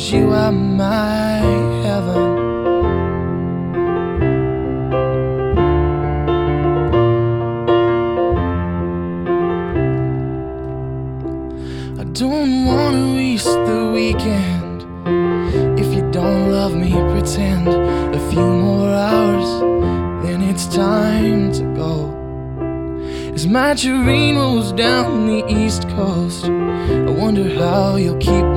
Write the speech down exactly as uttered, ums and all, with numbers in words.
'cause you are my heaven. I don't wanna waste the weekend. If you don't love me, pretend a few more hours, then it's time to go. As my train rolls down the east coast, I wonder how you'll keep